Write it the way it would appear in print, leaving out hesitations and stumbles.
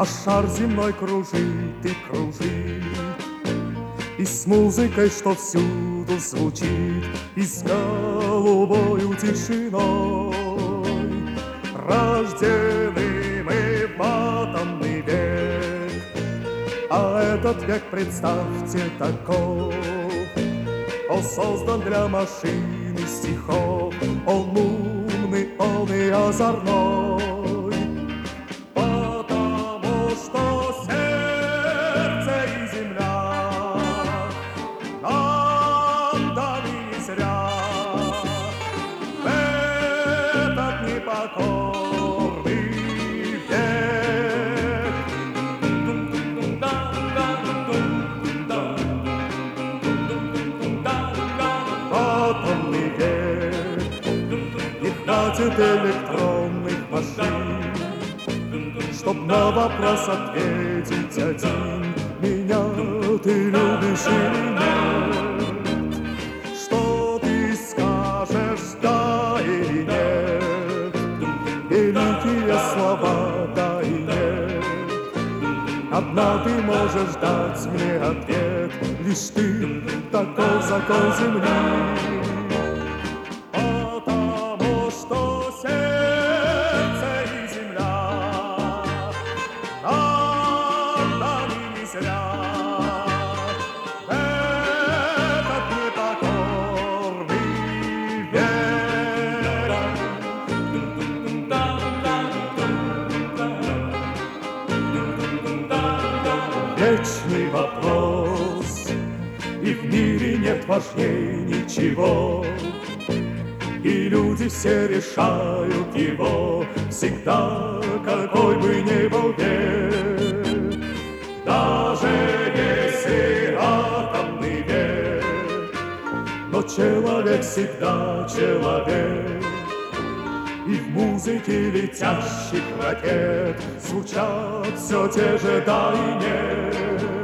А шар земной кружит и кружит, и с музыкой, что всюду звучит, и с голубою тишиной. Рождены мы в атомный век, а этот век, представьте, таков. Он создан для машин и стихов, он умный, он и озорной. Потому что сердце и земля нам даны не зря. В этот непокорный век атомный век. Не хватит электронных машин, чтоб на вопрос ответить один: меня ты любишь или нет? Что ты скажешь, да или нет? Великие слова, да и нет. Одна ты можешь дать мне ответ, лишь ты, такой закон земли. Потому что сердце и земля нам даны не зря. В этот непокорный век. Вечный вопрос, и в мире нет важней ничего, и люди все решают его всегда, какой бы ни был век. Даже если атомный век, но человек всегда человек. И в музыке летящих ракет звучат все те же да и нет.